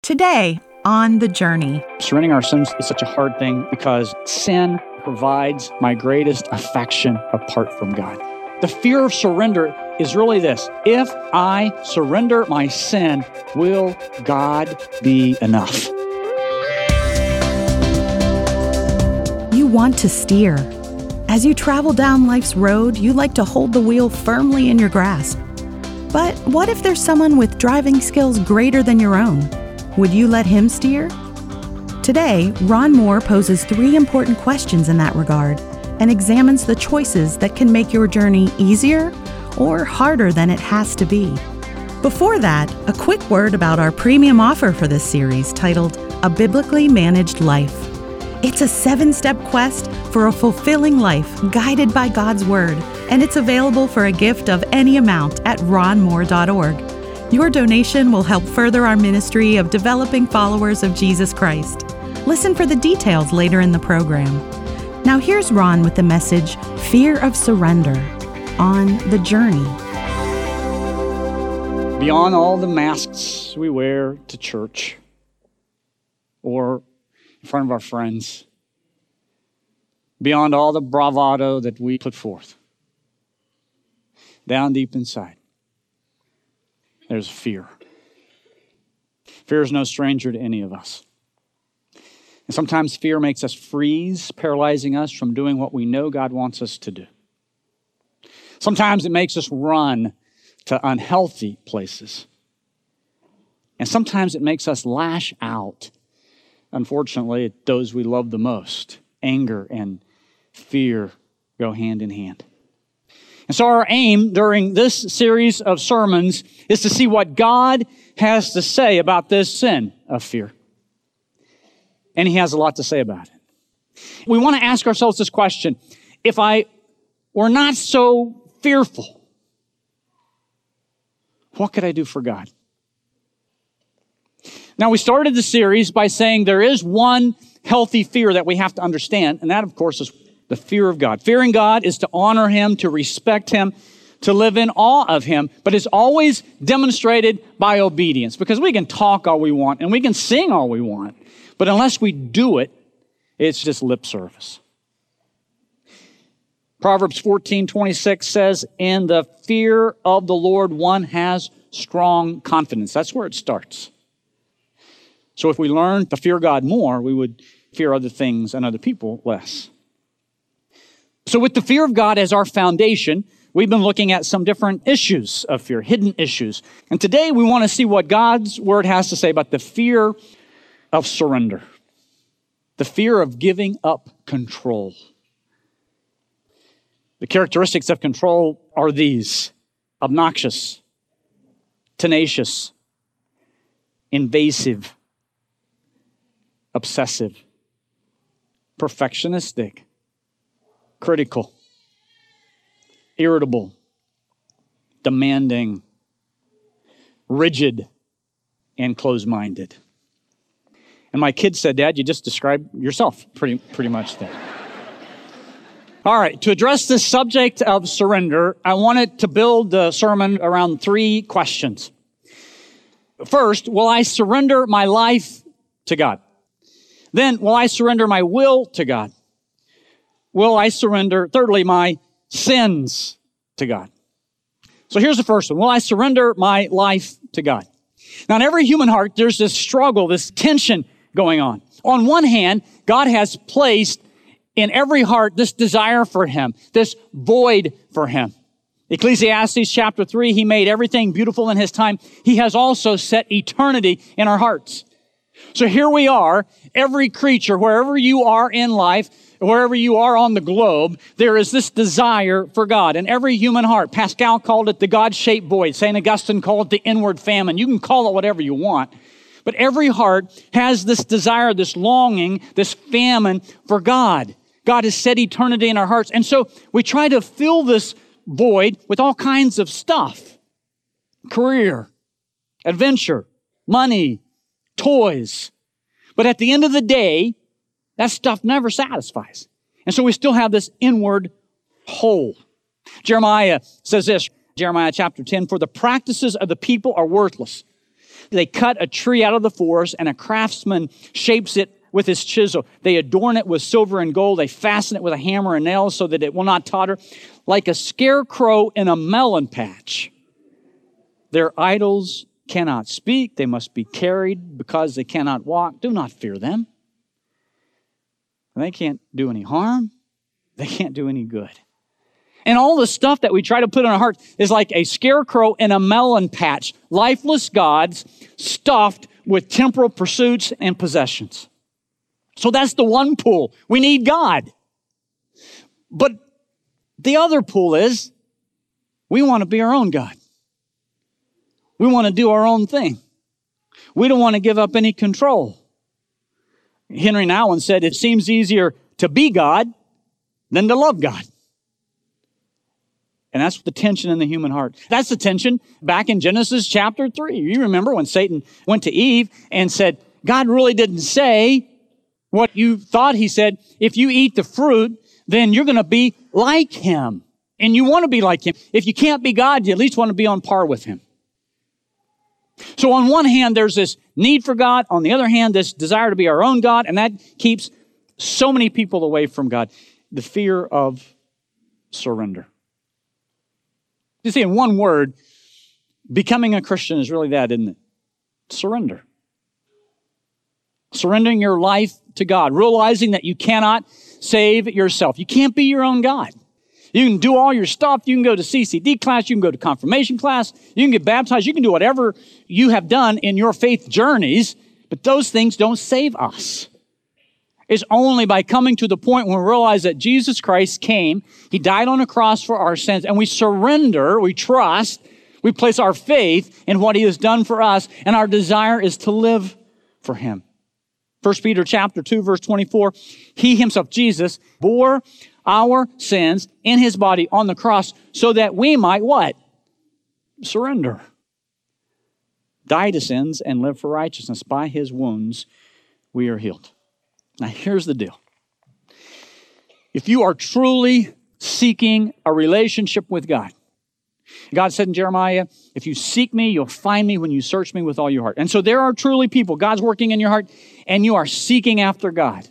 Today on The Journey. Surrendering our sins is such a hard thing because sin provides my greatest affection apart from God. The fear of surrender is really this: if I surrender my sin, will God be enough? You want to steer. As you travel down life's road, you like to hold the wheel firmly in your grasp. But what if there's someone with driving skills greater than your own? Would you let him steer? Today, Ron Moore poses 3 important questions in that regard and examines the choices that can make your journey easier or harder than it has to be. Before that, a quick word about our premium offer for this series titled A Biblically Managed Life. It's a 7-step quest for a fulfilling life guided by God's Word, and it's available for a gift of any amount at ronmoore.org. Your donation will help further our ministry of developing followers of Jesus Christ. Listen for the details later in the program. Now here's Ron with the message, Fear of Surrender, on The Journey. Beyond all the masks we wear to church or in front of our friends, beyond all the bravado that we put forth, down deep inside, there's fear. Fear is no stranger to any of us. And sometimes fear makes us freeze, paralyzing us from doing what we know God wants us to do. Sometimes it makes us run to unhealthy places. And sometimes it makes us lash out, unfortunately, at those we love the most. Anger and fear go hand in hand. And so our aim during this series of sermons is to see what God has to say about this sin of fear. And He has a lot to say about it. We want to ask ourselves this question: if I were not so fearful, what could I do for God? Now, we started the series by saying there is one healthy fear that we have to understand, and that, of course, is the fear of God. Fearing God is to honor Him, to respect Him, to live in awe of Him, but it's always demonstrated by obedience, because we can talk all we want and we can sing all we want, but unless we do it, it's just lip service. Proverbs 14:26 says, "In the fear of the Lord one has strong confidence." That's where it starts. So if we learn to fear God more, we would fear other things and other people less. So with the fear of God as our foundation, we've been looking at some different issues of fear, hidden issues. And today we want to see what God's Word has to say about the fear of surrender, the fear of giving up control. The characteristics of control are these: obnoxious, tenacious, invasive, obsessive, perfectionistic, critical, irritable, demanding, rigid, and closed-minded. And my kids said, "Dad, you just described yourself pretty much there." All right, to address this subject of surrender, I wanted to build the sermon around 3 questions. First, will I surrender my life to God? Then, will I surrender my will to God? Will I surrender, thirdly, my sins to God? So here's the first one. Will I surrender my life to God? Now, in every human heart, there's this struggle, this tension going on. On one hand, God has placed in every heart this desire for Him, this void for Him. Ecclesiastes chapter 3, He made everything beautiful in His time. He has also set eternity in our hearts. So here we are, every creature, wherever you are in life, wherever you are on the globe, there is this desire for God in every human heart. Pascal called it the God-shaped void. St. Augustine called it the inward famine. You can call it whatever you want. But every heart has this desire, this longing, this famine for God. God has set eternity in our hearts. And so we try to fill this void with all kinds of stuff: career, adventure, money, toys. But at the end of the day, that stuff never satisfies. And so we still have this inward hole. Jeremiah says this, Jeremiah chapter 10, "For the practices of the people are worthless. They cut a tree out of the forest, and a craftsman shapes it with his chisel. They adorn it with silver and gold. They fasten it with a hammer and nails so that it will not totter. Like a scarecrow in a melon patch. Their idols cannot speak. They must be carried because they cannot walk. Do not fear them. They can't do any harm. They can't do any good. And all the stuff that we try to put in our heart is like a scarecrow in a melon patch. Lifeless gods stuffed with temporal pursuits and possessions. So that's the one pull. We need God. But the other pull is we want to be our own God. We want to do our own thing. We don't want to give up any control. Henry Nouwen said, it seems easier to be God than to love God. And that's the tension in the human heart. That's the tension back in Genesis chapter 3. You remember when Satan went to Eve and said, God really didn't say what you thought he said. If you eat the fruit, then you're going to be like him. And you want to be like him. If you can't be God, you at least want to be on par with him. So on one hand, there's this need for God. On the other hand, this desire to be our own God. And that keeps so many people away from God. The fear of surrender. You see, in one word, becoming a Christian is really that, isn't it? Surrender. Surrendering your life to God. Realizing that you cannot save yourself. You can't be your own God. You can do all your stuff. You can go to CCD class. You can go to confirmation class. You can get baptized. You can do whatever you have done in your faith journeys. But those things don't save us. It's only by coming to the point when we realize that Jesus Christ came. He died on a cross for our sins. And we surrender. We trust. We place our faith in what he has done for us. And our desire is to live for him. 1 Peter chapter 2, verse 24. He himself, Jesus, bore our sins in his body on the cross so that we might what? Surrender. Die to sins and live for righteousness. By his wounds we are healed. Now here's the deal. If you are truly seeking a relationship with God, God said in Jeremiah, if you seek me, you'll find me when you search me with all your heart. And so there are truly people, God's working in your heart, and you are seeking after God.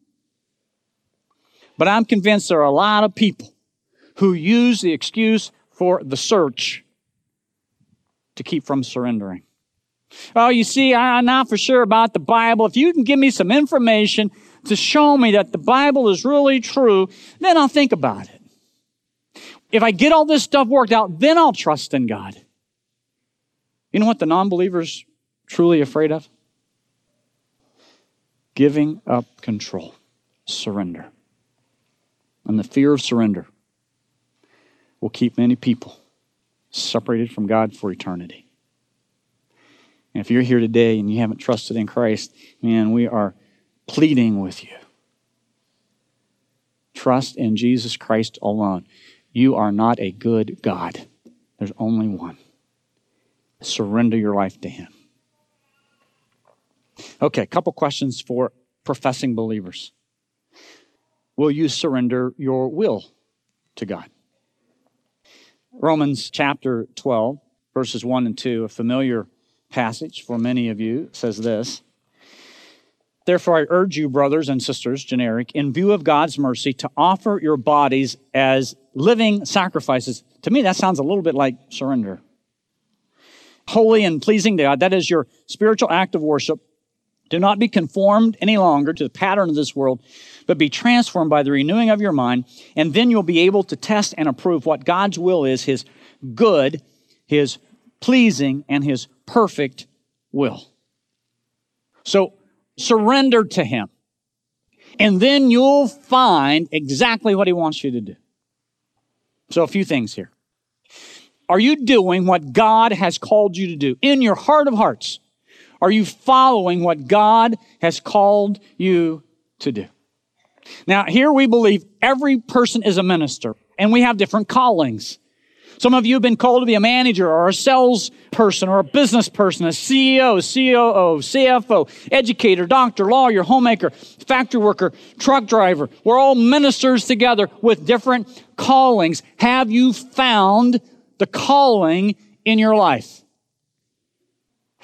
But I'm convinced there are a lot of people who use the excuse for the search to keep from surrendering. Oh, you see, I'm not for sure about the Bible. If you can give me some information to show me that the Bible is really true, then I'll think about it. If I get all this stuff worked out, then I'll trust in God. You know what the non-believer's truly afraid of? Giving up control. Surrender. And the fear of surrender will keep many people separated from God for eternity. And if you're here today and you haven't trusted in Christ, man, we are pleading with you. Trust in Jesus Christ alone. You are not a good God. There's only one. Surrender your life to him. Okay, a couple questions for professing believers. Will you surrender your will to God? Romans chapter 12, verses 1 and 2, a familiar passage for many of you, says this. Therefore, I urge you, brothers and sisters, generic, in view of God's mercy, to offer your bodies as living sacrifices. To me, that sounds a little bit like surrender. Holy and pleasing to God, that is your spiritual act of worship. Do not be conformed any longer to the pattern of this world, but be transformed by the renewing of your mind, and then you'll be able to test and approve what God's will is, his good, his pleasing, and his perfect will. So, surrender to him, and then you'll find exactly what he wants you to do. So, a few things here. Are you doing what God has called you to do? In your heart of hearts, are you following what God has called you to do? Now, here we believe every person is a minister, and we have different callings. Some of you have been called to be a manager or a sales person or a business person, a CEO, COO, CFO, educator, doctor, lawyer, homemaker, factory worker, truck driver. We're all ministers together with different callings. Have you found the calling in your life?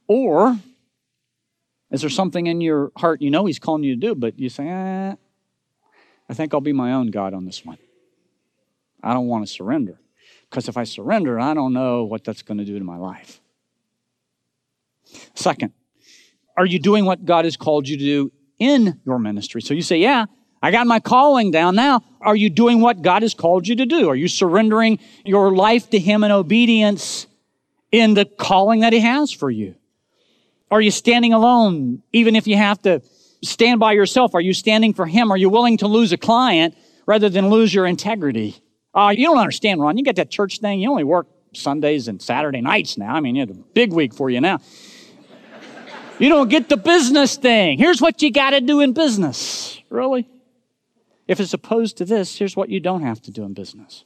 Or is there something in your heart you know he's calling you to do, but you say, I think I'll be my own God on this one. I don't want to surrender. Because if I surrender, I don't know what that's going to do to my life. Second, are you doing what God has called you to do in your ministry? So you say, yeah, I got my calling down now. Are you doing what God has called you to do? Are you surrendering your life to Him in obedience in the calling that He has for you? Are you standing alone, even if you have to stand by yourself? Are you standing for Him? Are you willing to lose a client rather than lose your integrity? You don't understand, Ron. You get that church thing. You only work Sundays and Saturday nights now. I mean, it's a big week for you now. You don't get the business thing. Here's what you got to do in business. Really? If it's opposed to this, here's what you don't have to do in business.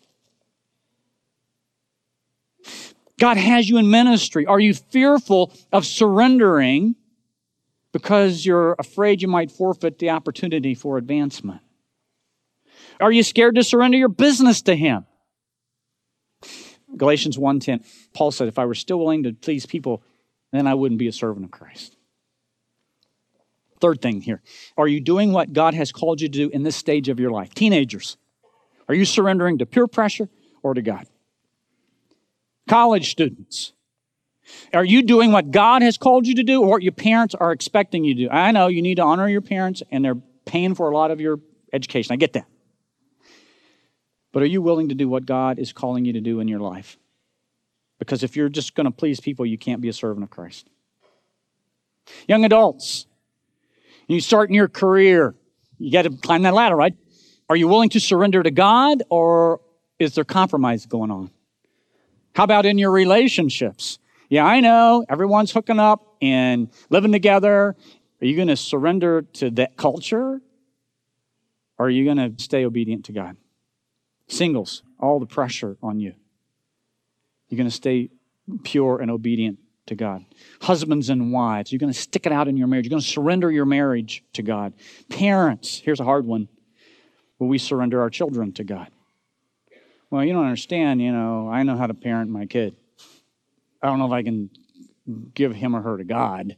God has you in ministry. Are you fearful of surrendering because you're afraid you might forfeit the opportunity for advancement? Are you scared to surrender your business to Him? Galatians 1:10, Paul said, if I were still willing to please people, then I wouldn't be a servant of Christ. Third thing here, are you doing what God has called you to do in this stage of your life? Teenagers, are you surrendering to peer pressure or to God? College students, are you doing what God has called you to do or what your parents are expecting you to do? I know you need to honor your parents and they're paying for a lot of your education. I get that. But are you willing to do what God is calling you to do in your life? Because if you're just going to please people, you can't be a servant of Christ. Young adults, you start in your career, you got to climb that ladder, right? Are you willing to surrender to God or is there compromise going on? How about in your relationships? Yeah, I know everyone's hooking up and living together. Are you going to surrender to that culture or are you going to stay obedient to God? Singles, all the pressure on you. You're going to stay pure and obedient to God. Husbands and wives, you're going to stick it out in your marriage. You're going to surrender your marriage to God. Parents, here's a hard one. Will we surrender our children to God? Well, you don't understand, I know how to parent my kid. I don't know if I can give him or her to God.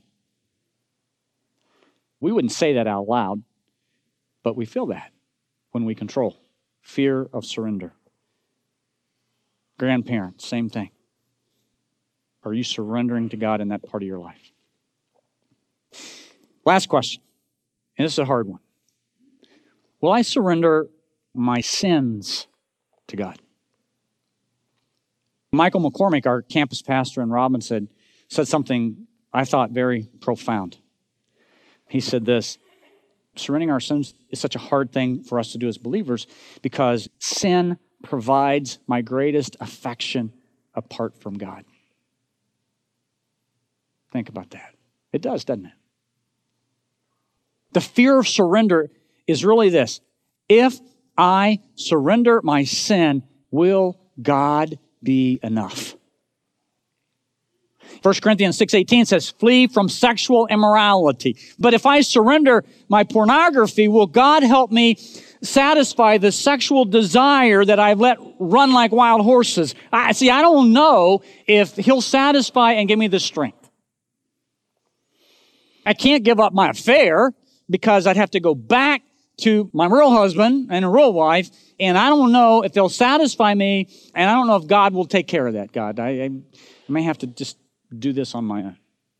We wouldn't say that out loud, but we feel that when we control. Fear of surrender. Grandparents, same thing. Are you surrendering to God in that part of your life? Last question, and this is a hard one. Will I surrender my sins to God? Michael McCormick, our campus pastor in Robinson, said something I thought very profound. He said this, surrendering our sins is such a hard thing for us to do as believers because sin provides my greatest affection apart from God. Think about that. It does, doesn't it? The fear of surrender is really this. If I surrender my sin, will God be enough? 1 Corinthians 6:18 says, flee from sexual immorality. But if I surrender my pornography, will God help me satisfy the sexual desire that I've let run like wild horses? I don't know if He'll satisfy and give me the strength. I can't give up my affair because I'd have to go back to my real husband and a real wife, and I don't know if they'll satisfy me, and I don't know if God will take care of that, God. I may have to just do this on my own.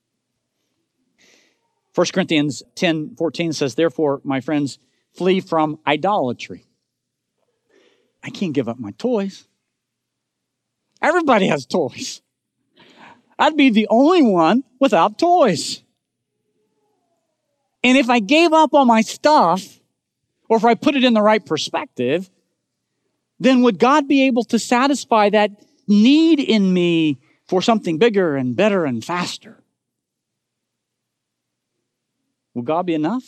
1 Corinthians 10:14 says, therefore, my friends, flee from idolatry. I can't give up my toys. Everybody has toys. I'd be the only one without toys. And if I gave up on my stuff, or if I put it in the right perspective, then would God be able to satisfy that need in me for something bigger and better and faster? Will God be enough?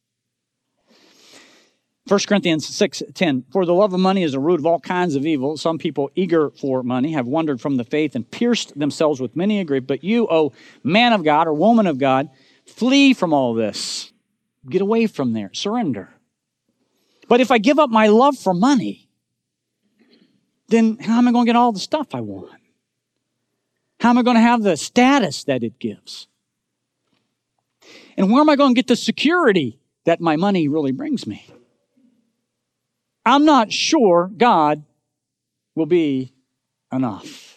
1 Corinthians 6:10, for the love of money is the root of all kinds of evil. Some people eager for money have wandered from the faith and pierced themselves with many a grief. But you, O man of God or woman of God, flee from all this. Get away from there. Surrender. But if I give up my love for money, then how am I going to get all the stuff I want? How am I going to have the status that it gives? And where am I going to get the security that my money really brings me? I'm not sure God will be enough.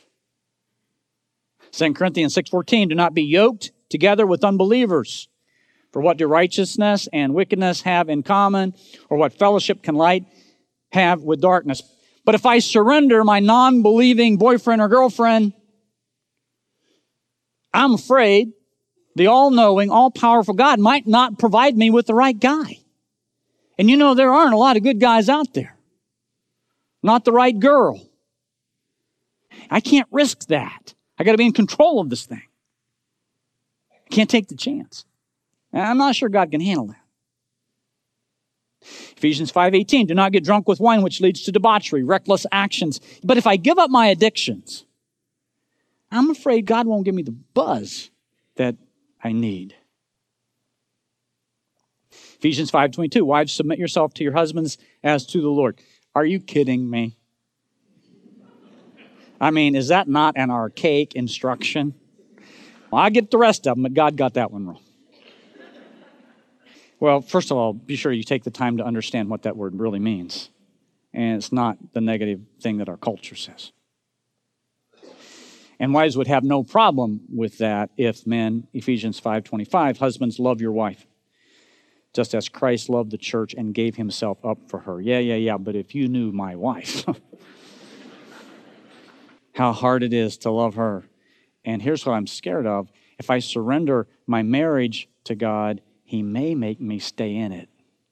2 Corinthians 6:14, do not be yoked together with unbelievers. For what do righteousness and wickedness have in common? Or what fellowship can light have with darkness? But if I surrender my non-believing boyfriend or girlfriend, I'm afraid the all-knowing, all-powerful God might not provide me with the right guy. And you know, there aren't a lot of good guys out there. Not the right girl. I can't risk that. I got to be in control of this thing. I can't take the chance. And I'm not sure God can handle that. Ephesians 5:18, do not get drunk with wine, which leads to debauchery, reckless actions. But if I give up my addictions, I'm afraid God won't give me the buzz that I need. Ephesians 5:22, wives, submit yourself to your husbands as to the Lord. Are you kidding me? I mean, is that not an archaic instruction? Well, I get the rest of them, but God got that one wrong. Well, first of all, be sure you take the time to understand what that word really means. And it's not the negative thing that our culture says. And wives would have no problem with that if men, Ephesians 5:25, husbands, love your wife, just as Christ loved the church and gave himself up for her. Yeah, but if you knew my wife, how hard it is to love her. And here's what I'm scared of. If I surrender my marriage to God, he may make me stay in it.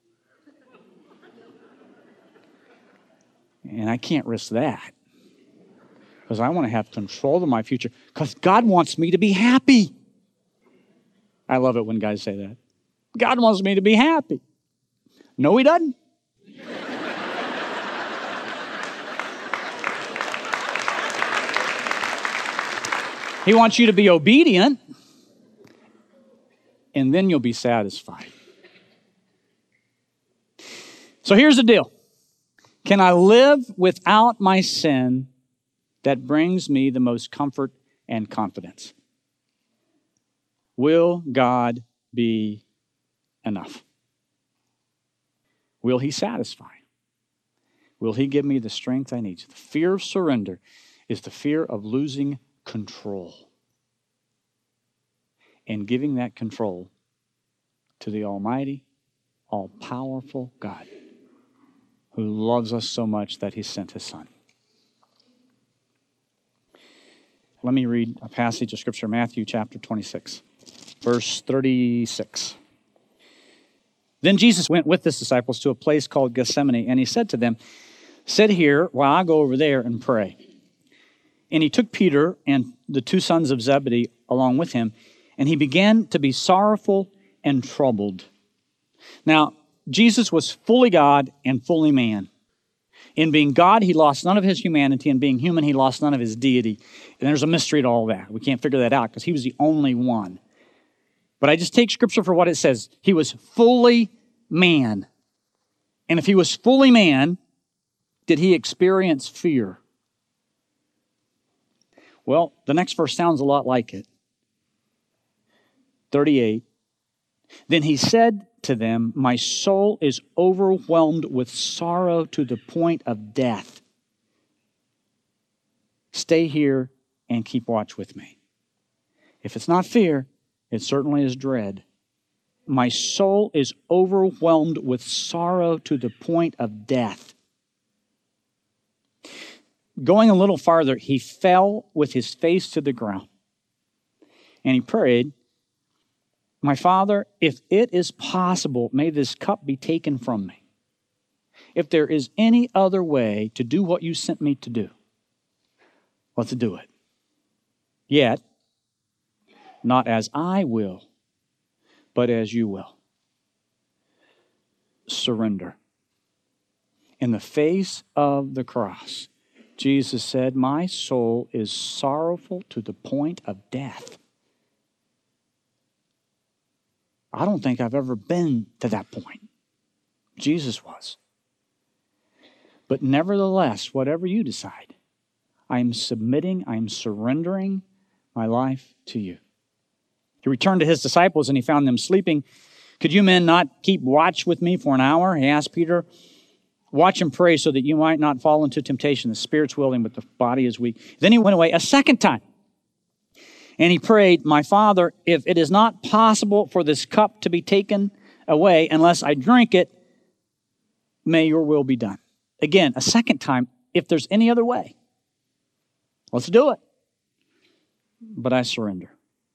And I can't risk that. Because I want to have control of my future. Because God wants me to be happy. I love it when guys say that. God wants me to be happy. No, he doesn't. He wants you to be obedient, and then you'll be satisfied. So here's the deal. Can I live without my sin that brings me the most comfort and confidence? Will God be enough? Will he satisfy? Will he give me the strength I need? The fear of surrender is the fear of losing control and giving that control to the almighty, all-powerful God who loves us so much that he sent his son. Let me read a passage of Scripture, Matthew chapter 26, verse 36. Then Jesus went with his disciples to a place called Gethsemane, and he said to them, sit here while I go over there and pray. And he took Peter and the two sons of Zebedee along with him, and he began to be sorrowful and troubled. Now, Jesus was fully God and fully man. In being God, he lost none of his humanity. In being human, he lost none of his deity. And there's a mystery to all that. We can't figure that out because he was the only one. But I just take Scripture for what it says. He was fully man. And if he was fully man, did he experience fear? Well, the next verse sounds a lot like it. 38. Then he said to them, my soul is overwhelmed with sorrow to the point of death. Stay here and keep watch with me. If it's not fear, it certainly is dread. My soul is overwhelmed with sorrow to the point of death. Going a little farther, he fell with his face to the ground. And he prayed, my Father, if it is possible, may this cup be taken from me. If there is any other way to do what you sent me to do, let's do it. Yet, not as I will, but as you will. Surrender. In the face of the cross, Jesus said, my soul is sorrowful to the point of death. I don't think I've ever been to that point. Jesus was. But nevertheless, whatever you decide, I'm submitting, I'm surrendering my life to you. He returned to his disciples and he found them sleeping. Could you men not keep watch with me for an hour? He asked Peter. Watch and pray so that you might not fall into temptation. The spirit's willing, but the body is weak. Then he went away a second time. And he prayed, my Father, if it is not possible for this cup to be taken away unless I drink it, may your will be done. Again, a second time, if there's any other way, let's do it. But I surrender.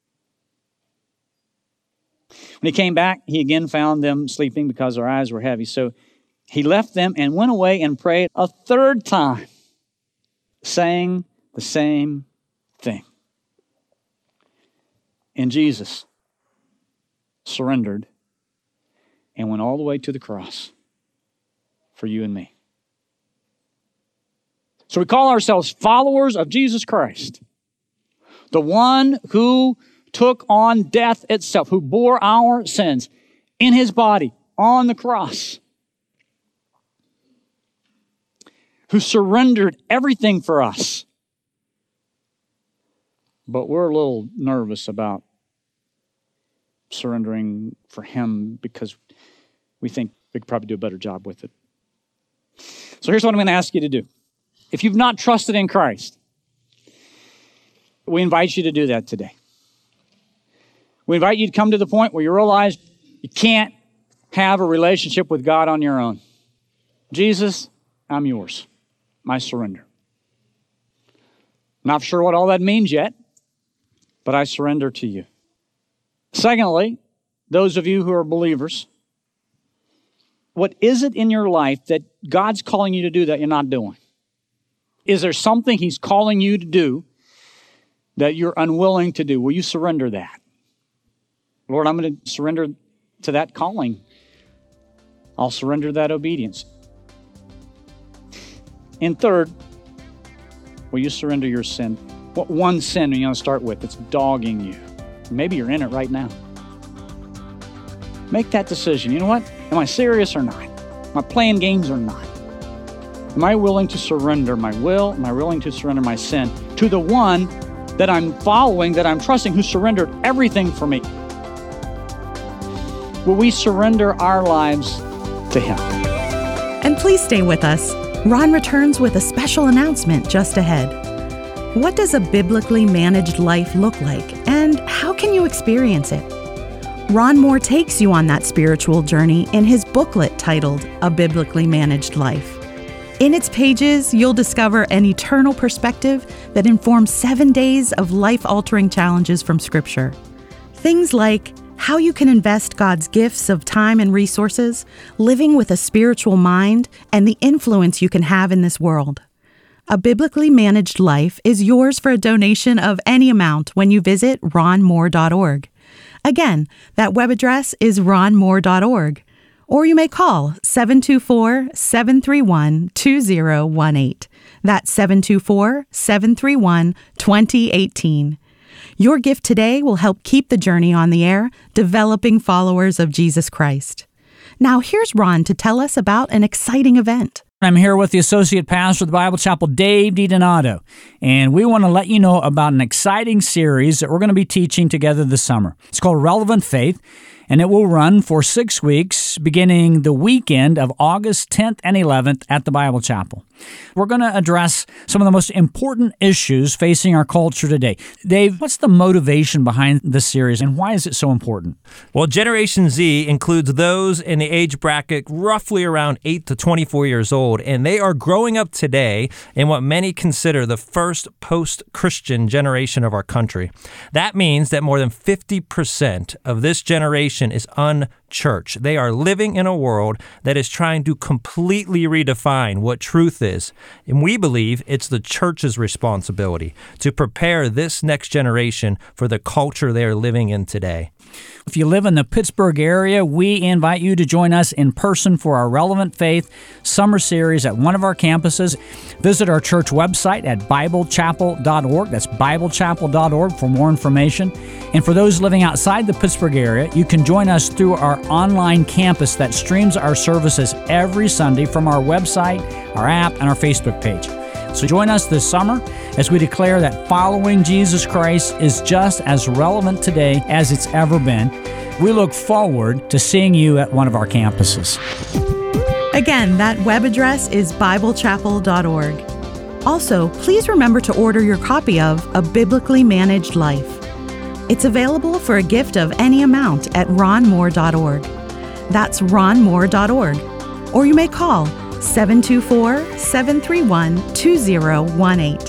When he came back, he again found them sleeping because their eyes were heavy. So he left them and went away and prayed a third time, saying the same thing. And Jesus surrendered and went all the way to the cross for you and me. So we call ourselves followers of Jesus Christ, the one who took on death itself, who bore our sins in his body on the cross, who surrendered everything for us. But we're a little nervous about surrendering for him because we think we could probably do a better job with it. So here's what I'm going to ask you to do. If you've not trusted in Christ, we invite you to do that today. We invite you to come to the point where you realize you can't have a relationship with God on your own. Jesus, I'm yours. I surrender. Not sure what all that means yet, but I surrender to you. Secondly, those of you who are believers, what is it in your life that God's calling you to do that you're not doing? Is there something he's calling you to do that you're unwilling to do? Will you surrender that? Lord, I'm going to surrender to that calling. I'll surrender that obedience. And third, will you surrender your sin? What one sin are you going to start with that's dogging you? Maybe you're in it right now. Make that decision. You know what? Am I serious or not? Am I playing games or not? Am I willing to surrender my will? Am I willing to surrender my sin to the one that I'm following, that I'm trusting, who surrendered everything for me? Will we surrender our lives to him? And please stay with us. Ron returns with a special announcement just ahead. What does a biblically managed life look like, and how can you experience it? Ron Moore takes you on that spiritual journey in his booklet titled A Biblically Managed Life. In its pages, you'll discover an eternal perspective that informs 7 days of life-altering challenges from Scripture. Things like how you can invest God's gifts of time and resources, living with a spiritual mind, and the influence you can have in this world. A Biblically Managed Life is yours for a donation of any amount when you visit ronmoore.org. Again, that web address is ronmoore.org. Or you may call 724-731-2018. That's 724-731-2018. Your gift today will help keep the journey on the air, developing followers of Jesus Christ. Now here's Ron to tell us about an exciting event. I'm here with the Associate Pastor of the Bible Chapel, Dave DiDonato, and we want to let you know about an exciting series that we're going to be teaching together this summer. It's called Relevant Faith, and it will run for 6 weeks, beginning the weekend of August 10th and 11th at the Bible Chapel. We're going to address some of the most important issues facing our culture today. Dave, what's the motivation behind this series, and why is it so important? Well, Generation Z includes those in the age bracket roughly around 8 to 24 years old, and they are growing up today in what many consider the first post-Christian generation of our country. That means that more than 50% of this generation is unchurched. They are living in a world that is trying to completely redefine what truth is. And we believe it's the church's responsibility to prepare this next generation for the culture they are living in today. If you live in the Pittsburgh area, we invite you to join us in person for our Relevant Faith Summer Series at one of our campuses. Visit our church website at biblechapel.org. That's biblechapel.org for more information. And for those living outside the Pittsburgh area, you can join us through our online campus that streams our services every Sunday from our website, our app, and our Facebook page. So join us this summer as we declare that following Jesus Christ is just as relevant today as it's ever been. We look forward to seeing you at one of our campuses. Again, that web address is biblechapel.org. Also, please remember to order your copy of A Biblically Managed Life. It's available for a gift of any amount at ronmoore.org. That's ronmoore.org. Or you may call 724-731-2018.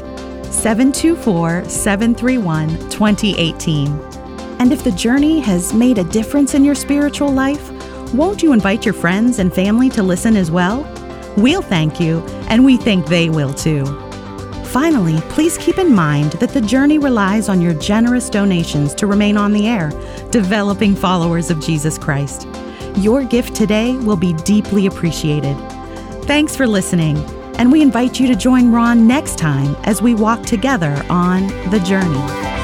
724-731-2018. And if the journey has made a difference in your spiritual life, won't you invite your friends and family to listen as well? We'll thank you, and we think they will too. Finally, please keep in mind that the journey relies on your generous donations to remain on the air, developing followers of Jesus Christ. Your gift today will be deeply appreciated. Thanks for listening, and we invite you to join Ron next time as we walk together on the journey.